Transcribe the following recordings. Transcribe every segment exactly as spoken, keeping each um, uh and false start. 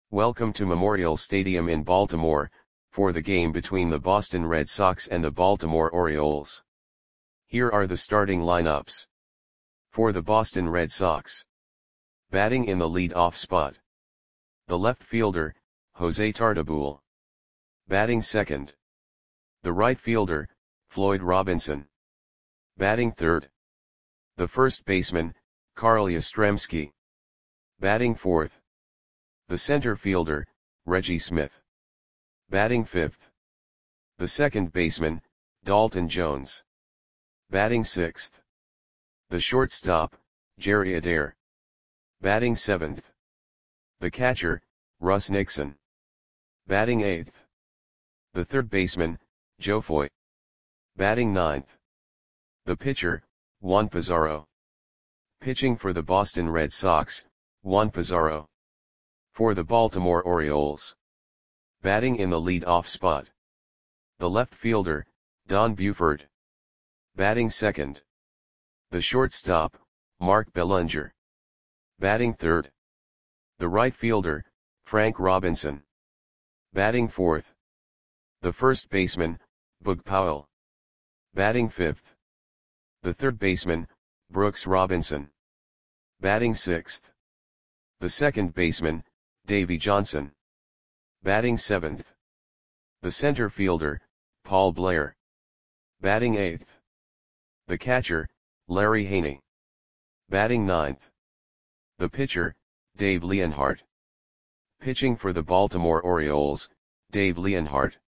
Welcome to Memorial Stadium in Baltimore, for the game between the Boston Red Sox and the Baltimore Orioles. Here are the starting lineups. For the Boston Red Sox. Batting in the lead-off spot. The left fielder, Jose Tartabull. Batting second. The right fielder, Floyd Robinson. Batting third. The first baseman, Carl Yastrzemski. Batting fourth. The center fielder, Reggie Smith. Batting fifth. The second baseman, Dalton Jones. Batting sixth. The shortstop, Jerry Adair. Batting seventh. The catcher, Russ Nixon. Batting eighth. The third baseman, Joe Foy. Batting ninth. The pitcher, Juan Pizarro. Pitching for the Boston Red Sox, Juan Pizarro. For the Baltimore Orioles. Batting in the lead-off spot. The left fielder, Don Buford. Batting second. The shortstop, Mark Belanger. Batting third. The right fielder, Frank Robinson. Batting fourth. The first baseman, Boog Powell. Batting fifth. The third baseman, Brooks Robinson. Batting sixth. The second baseman, Davey Johnson. Batting seventh. The center fielder, Paul Blair. Batting eighth. The catcher, Larry Haney. Batting ninth. The pitcher, Dave Leonhardt. Pitching for the Baltimore Orioles, Dave Leonhardt.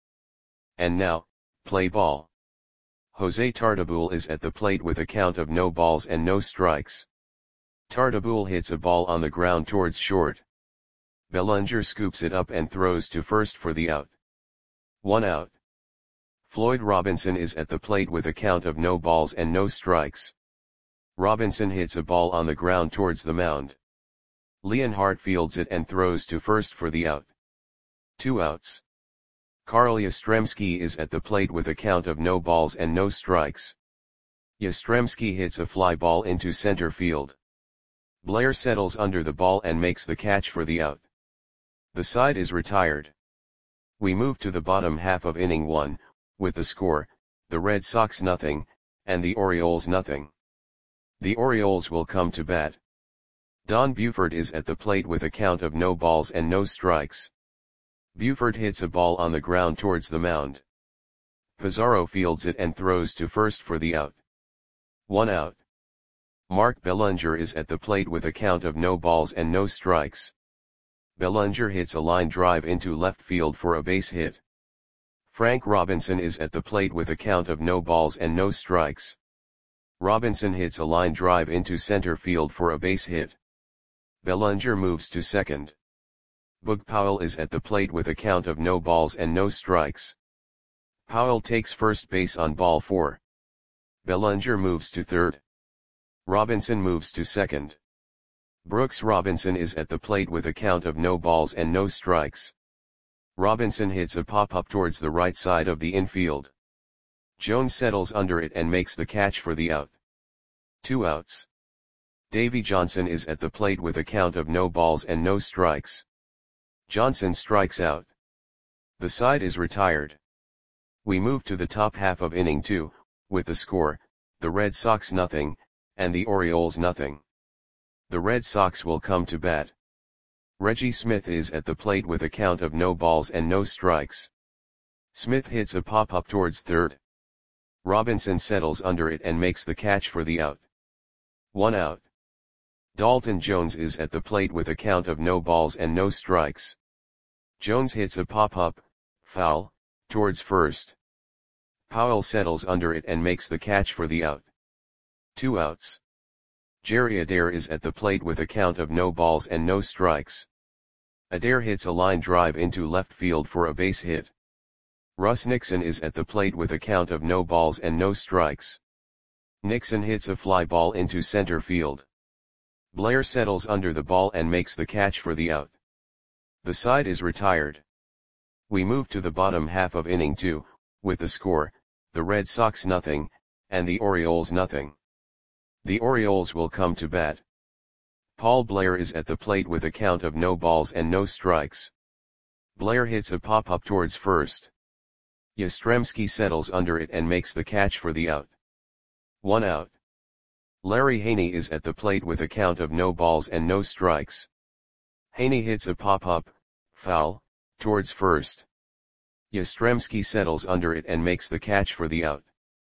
And now, play ball. Jose Tartabull is at the plate with a count of no balls and no strikes. Tartabull hits a ball on the ground towards short. Belanger scoops it up and throws to first for the out. One out. Floyd Robinson is at the plate with a count of no balls and no strikes. Robinson hits a ball on the ground towards the mound. Leonhardt fields it and throws to first for the out. Two outs. Carl Yastrzemski is at the plate with a count of no balls and no strikes. Yastrzemski hits a fly ball into center field. Blair settles under the ball and makes the catch for the out. The side is retired. We move to the bottom half of inning one, with the score, the Red Sox nothing, and the Orioles nothing. The Orioles will come to bat. Don Buford is at the plate with a count of no balls and no strikes. Buford hits a ball on the ground towards the mound. Pizarro fields it and throws to first for the out. One out. Mark Belanger is at the plate with a count of no balls and no strikes. Belanger hits a line drive into left field for a base hit. Frank Robinson is at the plate with a count of no balls and no strikes. Robinson hits a line drive into center field for a base hit. Belanger moves to second. Boog Powell is at the plate with a count of no balls and no strikes. Powell takes first base on ball four. Belanger moves to third. Robinson moves to second. Brooks Robinson is at the plate with a count of no balls and no strikes. Robinson hits a pop-up towards the right side of the infield. Jones settles under it and makes the catch for the out. Two outs. Davey Johnson is at the plate with a count of no balls and no strikes. Johnson strikes out. The side is retired. We move to the top half of inning two, with the score, the Red Sox nothing, and the Orioles nothing. The Red Sox will come to bat. Reggie Smith is at the plate with a count of no balls and no strikes. Smith hits a pop-up towards third. Robinson settles under it and makes the catch for the out. One out. Dalton Jones is at the plate with a count of no balls and no strikes. Jones hits a pop-up, foul, towards first. Powell settles under it and makes the catch for the out. Two outs. Jerry Adair is at the plate with a count of no balls and no strikes. Adair hits a line drive into left field for a base hit. Russ Nixon is at the plate with a count of no balls and no strikes. Nixon hits a fly ball into center field. Blair settles under the ball and makes the catch for the out. The side is retired. We move to the bottom half of inning two, with the score, the Red Sox nothing, and the Orioles nothing. The Orioles will come to bat. Paul Blair is at the plate with a count of no balls and no strikes. Blair hits a pop-up towards first. Yastrzemski settles under it and makes the catch for the out. One out. Larry Haney is at the plate with a count of no balls and no strikes. Haney hits a pop-up, foul, towards first. Yastrzemski settles under it and makes the catch for the out.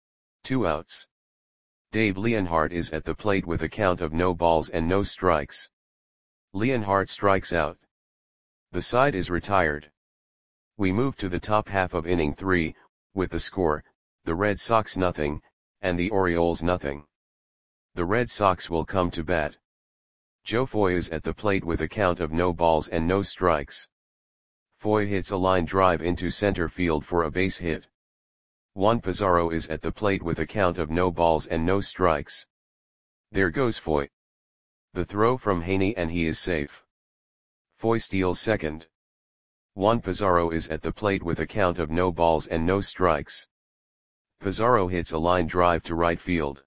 Two outs. Dave Leonhardt is at the plate with a count of no balls and no strikes. Leonhardt strikes out. The side is retired. We move to the top half of inning three, with the score, the Red Sox nothing, and the Orioles nothing. The Red Sox will come to bat. Joe Foy is at the plate with a count of no balls and no strikes. Foy hits a line drive into center field for a base hit. Juan Pizarro is at the plate with a count of no balls and no strikes. There goes Foy. The throw from Haney and he is safe. Foy steals second. Juan Pizarro is at the plate with a count of no balls and no strikes. Pizarro hits a line drive to right field.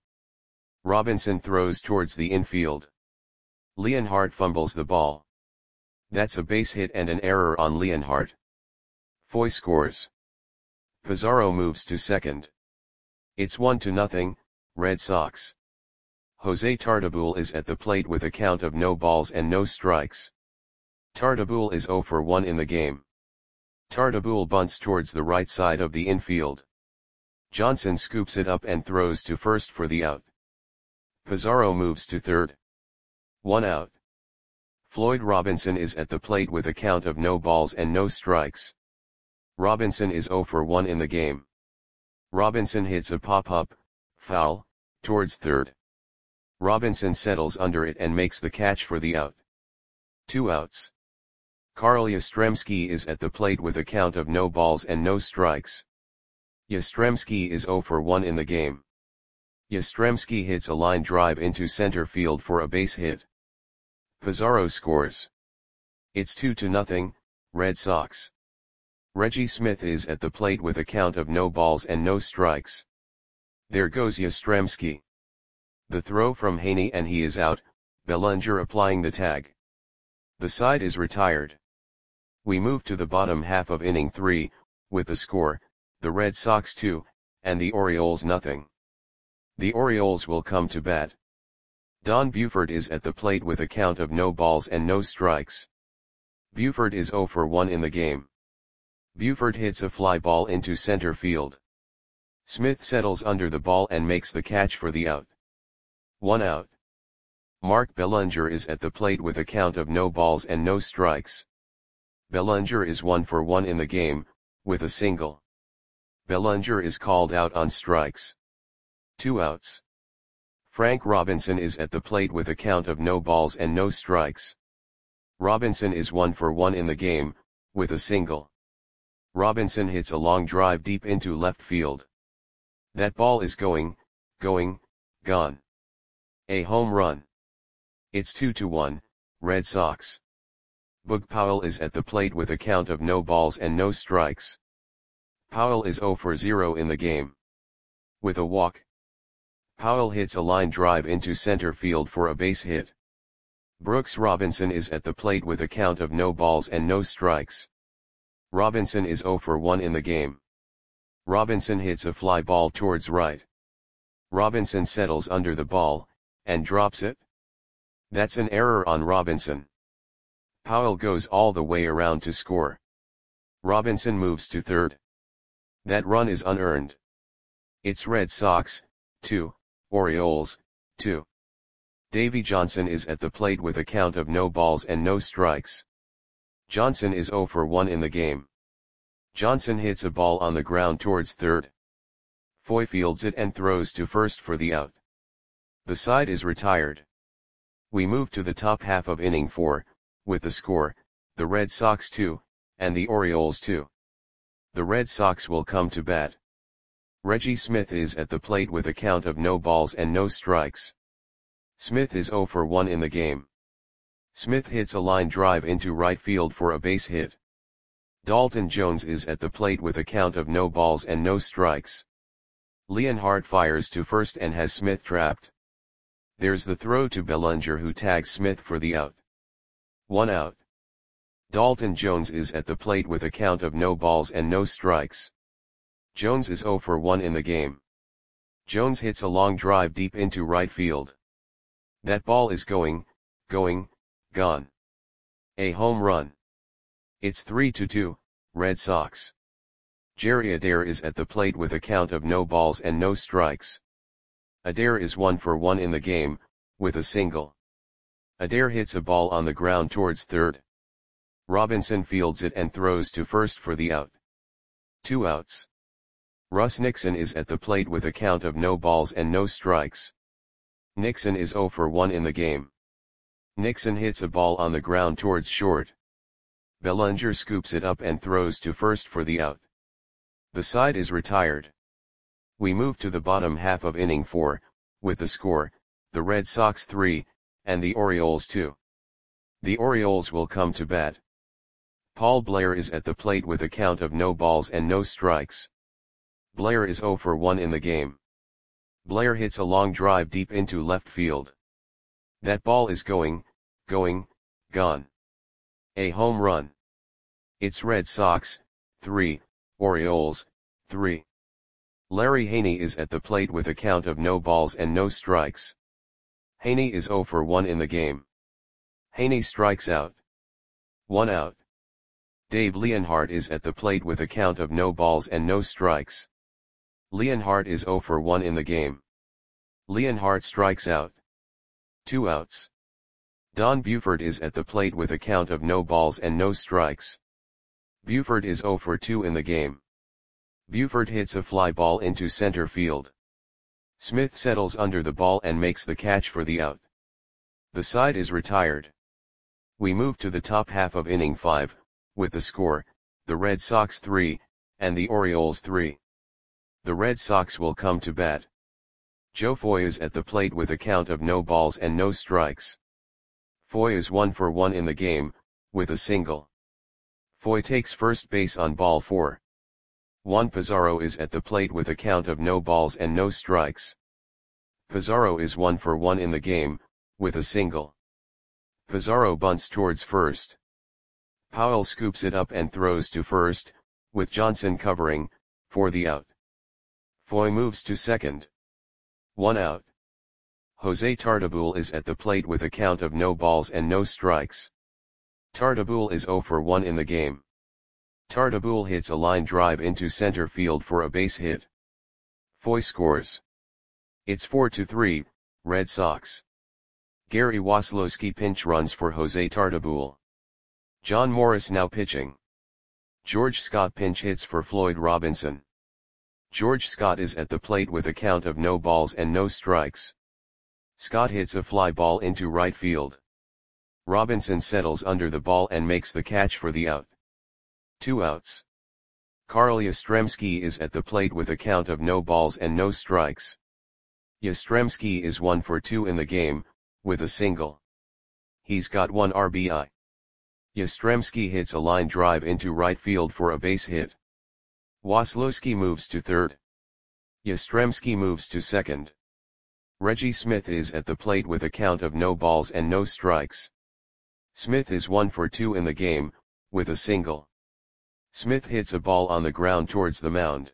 Robinson throws towards the infield. Leonhardt fumbles the ball. That's a base hit and an error on Leonhardt. Foy scores. Pizarro moves to second. It's one to nothing, Red Sox. Jose Tartabull is at the plate with a count of no balls and no strikes. Tartabull is zero for one in the game. Tartabull bunts towards the right side of the infield. Johnson scoops it up and throws to first for the out. Pizarro moves to third. One out. Floyd Robinson is at the plate with a count of no balls and no strikes. Robinson is zero for one in the game. Robinson hits a pop-up, foul, towards third. Robinson settles under it and makes the catch for the out. Two outs. Carl Yastrzemski is at the plate with a count of no balls and no strikes. Yastrzemski is zero for one in the game. Yastrzemski hits a line drive into center field for a base hit. Pizarro scores. It's two to nothing, Red Sox. Reggie Smith is at the plate with a count of no balls and no strikes. There goes Yastrzemski. The throw from Haney and he is out, Bellinger applying the tag. The side is retired. We move to the bottom half of inning three, with the score, the Red Sox two, and the Orioles nothing. The Orioles will come to bat. Don Buford is at the plate with a count of no balls and no strikes. Buford is zero for one in the game. Buford hits a fly ball into center field. Smith settles under the ball and makes the catch for the out. One out. Mark Bellinger is at the plate with a count of no balls and no strikes. Bellinger is one for one in the game, with a single. Bellinger is called out on strikes. Two outs. Frank Robinson is at the plate with a count of no balls and no strikes. Robinson is one for one in the game, with a single. Robinson hits a long drive deep into left field. That ball is going, going, gone. A home run. It's two to one, Red Sox. Boog Powell is at the plate with a count of no balls and no strikes. Powell is zero for zero in the game. With a walk. Powell hits a line drive into center field for a base hit. Brooks Robinson is at the plate with a count of no balls and no strikes. Robinson is zero for one in the game. Robinson hits a fly ball towards right. Robinson settles under the ball, and drops it. That's an error on Robinson. Powell goes all the way around to score. Robinson moves to third. That run is unearned. It's Red Sox, two, Orioles, two. Davey Johnson is at the plate with a count of no balls and no strikes. Johnson is zero for one in the game. Johnson hits a ball on the ground towards third. Foy fields it and throws to first for the out. The side is retired. We move to the top half of inning four, with the score, the Red Sox two, and the Orioles two. The Red Sox will come to bat. Reggie Smith is at the plate with a count of no balls and no strikes. Smith is zero for one in the game. Smith hits a line drive into right field for a base hit. Dalton Jones is at the plate with a count of no balls and no strikes. Leonhardt fires to first and has Smith trapped. There's the throw to Bellinger, who tags Smith for the out. One out. Dalton Jones is at the plate with a count of no balls and no strikes. Jones is oh for one in the game. Jones hits a long drive deep into right field. That ball is going, going, gone. A home run. It's three to two, Red Sox. Jerry Adair is at the plate with a count of no balls and no strikes. Adair is one for one in the game, with a single. Adair hits a ball on the ground towards third. Robinson fields it and throws to first for the out. Two outs. Russ Nixon is at the plate with a count of no balls and no strikes. Nixon is oh for one in the game. Nixon hits a ball on the ground towards short. Bellinger scoops it up and throws to first for the out. The side is retired. We move to the bottom half of inning four, with the score, the Red Sox three, and the Orioles two. The Orioles will come to bat. Paul Blair is at the plate with a count of no balls and no strikes. Blair is oh for one in the game. Blair hits a long drive deep into left field. That ball is going, going, gone. A home run. It's Red Sox, three, Orioles, three. Larry Haney is at the plate with a count of no balls and no strikes. Haney is oh for one in the game. Haney strikes out. One out. Dave Leonhardt is at the plate with a count of no balls and no strikes. Leonhardt is oh for one in the game. Leonhardt strikes out. Two outs. Don Buford is at the plate with a count of no balls and no strikes. Buford is oh for two in the game. Buford hits a fly ball into center field. Smith settles under the ball and makes the catch for the out. The side is retired. We move to the top half of inning five, with the score, the Red Sox three, and the Orioles three. The Red Sox will come to bat. Joe Foy is at the plate with a count of no balls and no strikes. Foy is one for one in the game, with a single. Foy takes first base on ball four. Juan Pizarro is at the plate with a count of no balls and no strikes. Pizarro is one for one in the game, with a single. Pizarro bunts towards first. Powell scoops it up and throws to first, with Johnson covering, for the out. Foy moves to second. One out. Jose Tartabull is at the plate with a count of no balls and no strikes. Tartabull is oh for one in the game. Tartabull hits a line drive into center field for a base hit. Foy scores. It's four to three, Red Sox. Gary Waslowski pinch runs for Jose Tartabull. John Morris now pitching. George Scott pinch hits for Floyd Robinson. George Scott is at the plate with a count of no balls and no strikes. Scott hits a fly ball into right field. Robinson settles under the ball and makes the catch for the out. Two outs. Carl Yastrzemski is at the plate with a count of no balls and no strikes. Yastrzemski is one for two in the game, with a single. He's got one R B I. Yastrzemski hits a line drive into right field for a base hit. Waslowski moves to third. Yastrzemski moves to second. Reggie Smith is at the plate with a count of no balls and no strikes. Smith is one for two in the game, with a single. Smith hits a ball on the ground towards the mound.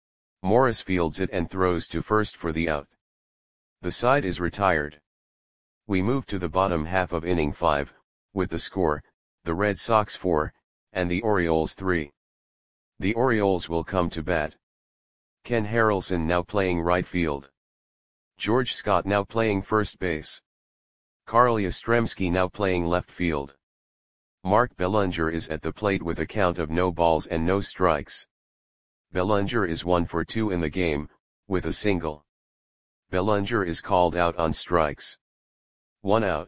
Morris fields it and throws to first for the out. The side is retired. We move to the bottom half of inning five, with the score, the Red Sox four, and the Orioles three. The Orioles will come to bat. Ken Harrelson now playing right field. George Scott now playing first base. Carl Yastrzemski now playing left field. Mark Bellinger is at the plate with a count of no balls and no strikes. Bellinger is one for two in the game, with a single. Bellinger is called out on strikes. One out.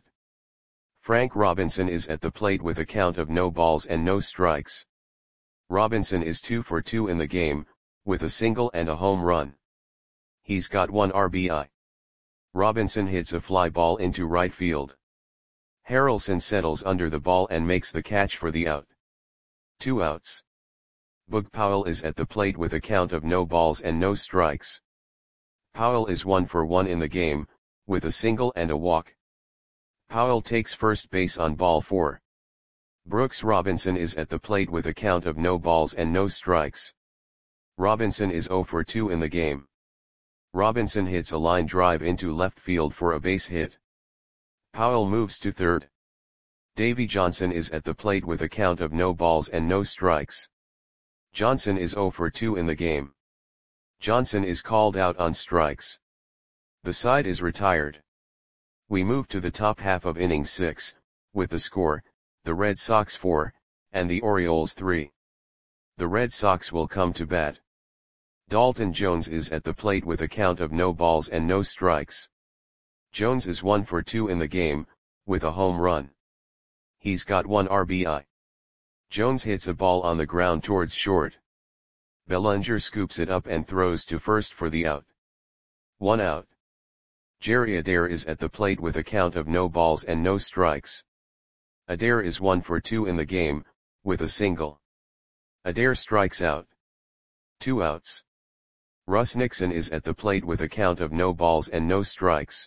Frank Robinson is at the plate with a count of no balls and no strikes. Robinson is two for two in the game, with a single and a home run. He's got one R B I. Robinson hits a fly ball into right field. Harrelson settles under the ball and makes the catch for the out. Two outs. Boog Powell is at the plate with a count of no balls and no strikes. Powell is one for one in the game, with a single and a walk. Powell takes first base on ball four. Brooks Robinson is at the plate with a count of no balls and no strikes. Robinson is oh for two in the game. Robinson hits a line drive into left field for a base hit. Powell moves to third. Davy Johnson is at the plate with a count of no balls and no strikes. Johnson is oh for two in the game. Johnson is called out on strikes. The side is retired. We move to the top half of inning six, with the score, the Red Sox four, and the Orioles three. The Red Sox will come to bat. Dalton Jones is at the plate with a count of no balls and no strikes. Jones is one for two in the game, with a home run. He's got one R B I. Jones hits a ball on the ground towards short. Bellinger scoops it up and throws to first for the out. One out. Jerry Adair is at the plate with a count of no balls and no strikes. Adair is one for two in the game, with a single. Adair strikes out. Two outs. Russ Nixon is at the plate with a count of no balls and no strikes.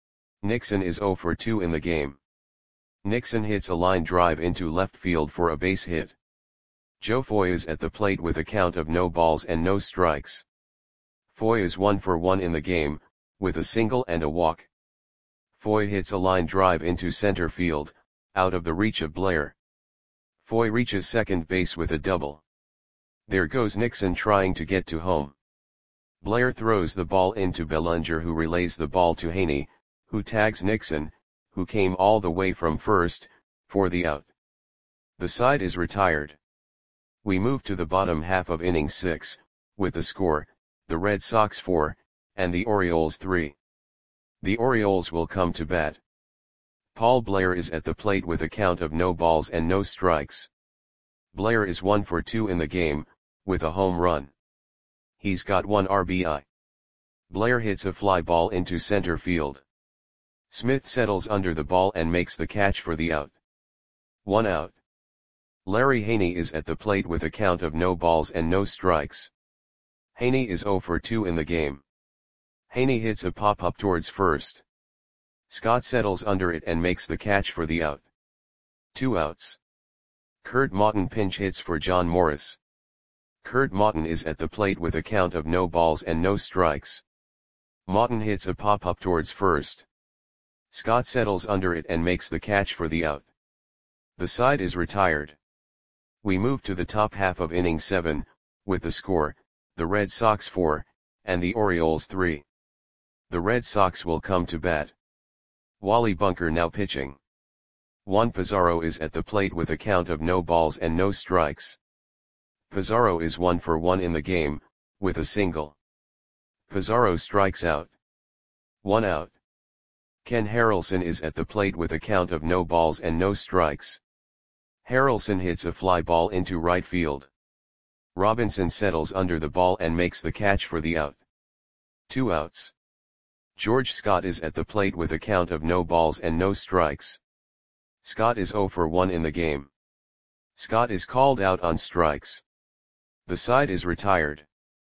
Nixon is oh for two in the game. Nixon hits a line drive into left field for a base hit. Joe Foy is at the plate with a count of no balls and no strikes. Foy is one for one in the game, with a single and a walk. Foy hits a line drive into center field, out of the reach of Blair. Foy reaches second base with a double. There goes Nixon trying to get to home. Blair throws the ball into Bellinger, who relays the ball to Haney, who tags Nixon, who came all the way from first, for the out. The side is retired. We move to the bottom half of inning six, with the score, the Red Sox four, and the Orioles three. The Orioles will come to bat. Paul Blair is at the plate with a count of no balls and no strikes. Blair is one for two in the game, with a home run. He's got one R B I. Blair hits a fly ball into center field. Smith settles under the ball and makes the catch for the out. One out. Larry Haney is at the plate with a count of no balls and no strikes. Haney is oh for two in the game. Haney hits a pop-up towards first. Scott settles under it and makes the catch for the out. Two outs. Kurt Maughton pinch hits for John Morris. Kurt Maughton is at the plate with a count of no balls and no strikes. Maughton hits a pop-up towards first. Scott settles under it and makes the catch for the out. The side is retired. We move to the top half of inning seven, with the score, the Red Sox four, and the Orioles three. The Red Sox will come to bat. Wally Bunker now pitching. Juan Pizarro is at the plate with a count of no balls and no strikes. Pizarro is one for one in the game, with a single. Pizarro strikes out. One out. Ken Harrelson is at the plate with a count of no balls and no strikes. Harrelson hits a fly ball into right field. Robinson settles under the ball and makes the catch for the out. Two outs. George Scott is at the plate with a count of no balls and no strikes. Scott is oh for one in the game. Scott is called out on strikes. The side is retired.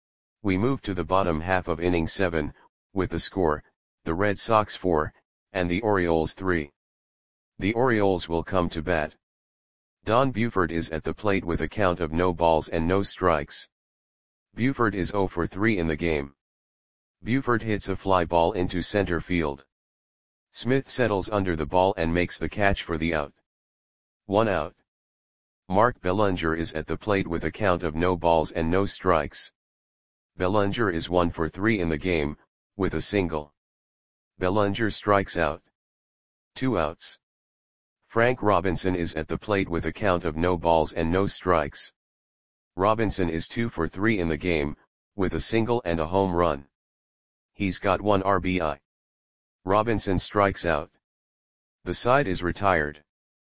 We move to the bottom half of inning seven, with the score, the Red Sox four, and the Orioles three. The Orioles will come to bat. Don Buford is at the plate with a count of no balls and no strikes. Buford is oh for three in the game. Buford hits a fly ball into center field. Smith settles under the ball and makes the catch for the out. One out. Mark Bellinger is at the plate with a count of no balls and no strikes. Bellinger is one for three in the game, with a single. Bellinger strikes out. Two outs. Frank Robinson is at the plate with a count of no balls and no strikes. Robinson is two for three in the game, with a single and a home run. He's got one R B I. Robinson strikes out. The side is retired.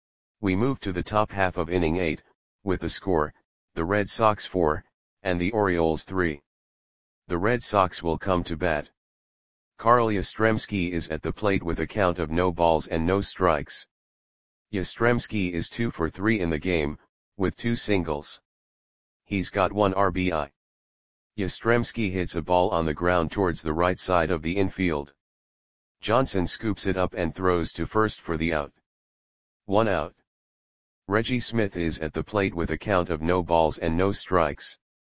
We move to the top half of inning eight, with the score, the Red Sox four, and the Orioles three. The Red Sox will come to bat. Carl Yastrzemski is at the plate with a count of no balls and no strikes. Yastrzemski is two for three in the game, with two singles. He's got one R B I. Yastrzemski hits a ball on the ground towards the right side of the infield. Johnson scoops it up and throws to first for the out. One out. Reggie Smith is at the plate with a count of no balls and no strikes.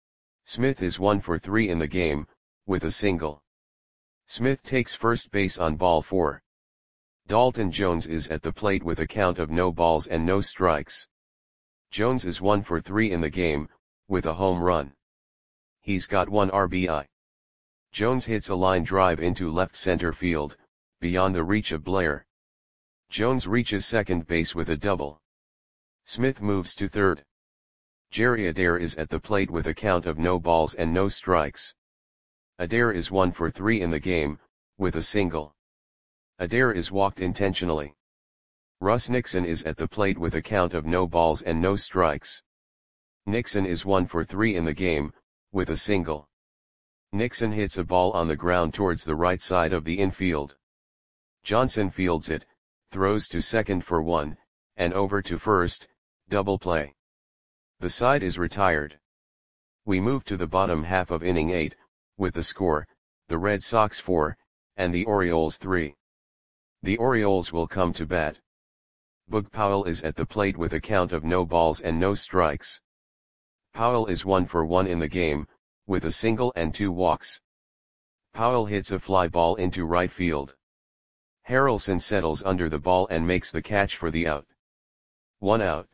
Smith is one for three in the game, with a single. Smith takes first base on ball four. Dalton Jones is at the plate with a count of no balls and no strikes. Jones is one for three in the game, with a home run. He's got one R B I. Jones hits a line drive into left center field, beyond the reach of Blair. Jones reaches second base with a double. Smith moves to third. Jerry Adair is at the plate with a count of no balls and no strikes. Adair is one for three in the game, with a single. Adair is walked intentionally. Russ Nixon is at the plate with a count of no balls and no strikes. Nixon is one for three in the game, with a single. Nixon hits a ball on the ground towards the right side of the infield. Johnson fields it, throws to second for one, and over to first, double play. The side is retired. We move to the bottom half of inning eight, with the score, the Red Sox four, and the Orioles three. The Orioles will come to bat. Boog Powell is at the plate with a count of no balls and no strikes. Powell is one for one in the game, with a single and two walks. Powell hits a fly ball into right field. Harrelson settles under the ball and makes the catch for the out. One out.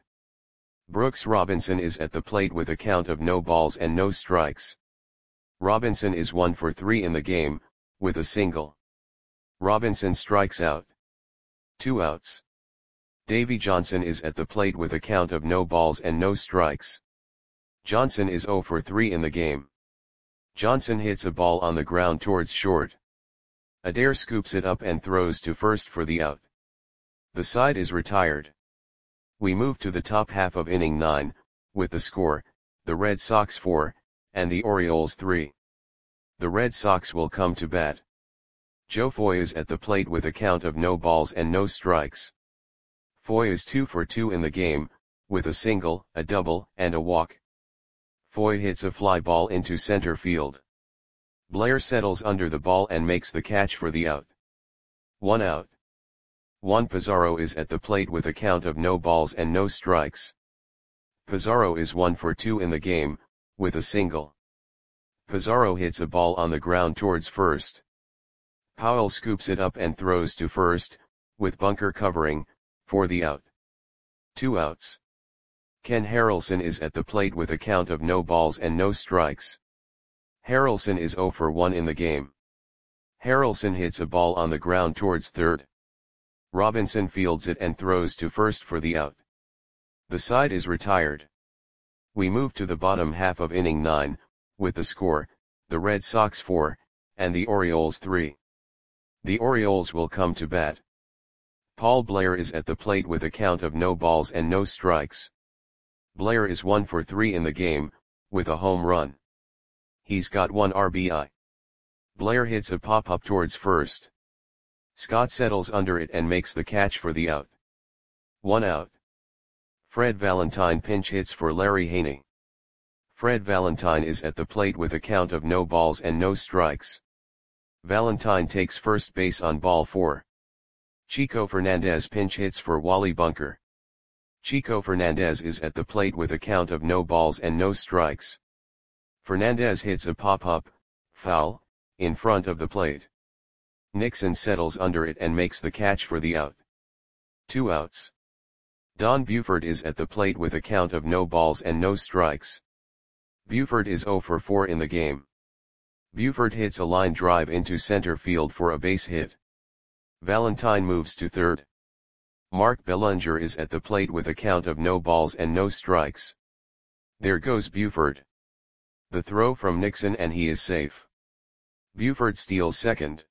Brooks Robinson is at the plate with a count of no balls and no strikes. Robinson is one for three in the game, with a single. Robinson strikes out. Two outs. Davy Johnson is at the plate with a count of no balls and no strikes. Johnson is zero for three in the game. Johnson hits a ball on the ground towards short. Adair scoops it up and throws to first for the out. The side is retired. We move to the top half of inning nine, with the score, the Red Sox four, and the Orioles three. The Red Sox will come to bat. Joe Foy is at the plate with a count of no balls and no strikes. Foy is two for two in the game, with a single, a double, and a walk. Foy hits a fly ball into center field. Blair settles under the ball and makes the catch for the out. One out. Juan Pizarro is at the plate with a count of no balls and no strikes. Pizarro is one for two in the game, with a single. Pizarro hits a ball on the ground towards first. Powell scoops it up and throws to first, with bunker covering, for the out. Two outs. Ken Harrelson is at the plate with a count of no balls and no strikes. Harrelson is zero for one in the game. Harrelson hits a ball on the ground towards third. Robinson fields it and throws to first for the out. The side is retired. We move to the bottom half of inning nine, with the score, the Red Sox four, and the Orioles three. The Orioles will come to bat. Paul Blair is at the plate with a count of no balls and no strikes. Blair is one for three in the game, with a home run. He's got one R B I. Blair hits a pop-up towards first. Scott settles under it and makes the catch for the out. One out. Fred Valentine pinch hits for Larry Haney. Fred Valentine is at the plate with a count of no balls and no strikes. Valentine takes first base on ball four. Chico Fernandez pinch hits for Wally Bunker. Chico Fernandez is at the plate with a count of no balls and no strikes. Fernandez hits a pop-up, foul, in front of the plate. Nixon settles under it and makes the catch for the out. Two outs. Don Buford is at the plate with a count of no balls and no strikes. Buford is zero for four in the game. Buford hits a line drive into center field for a base hit. Valentine moves to third. Mark Bellinger is at the plate with a count of no balls and no strikes. There goes Buford. The throw from Nixon and he is safe. Buford steals second.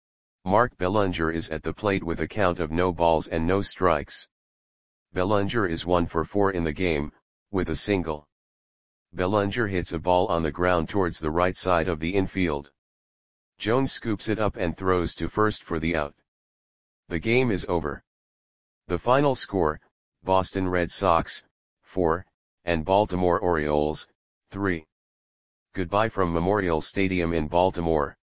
Mark Bellinger is at the plate with a count of no balls and no strikes. Bellinger is one for four in the game, with a single. Bellinger hits a ball on the ground towards the right side of the infield. Jones scoops it up and throws to first for the out. The game is over. The final score, Boston Red Sox, four, and Baltimore Orioles, three. Goodbye from Memorial Stadium in Baltimore.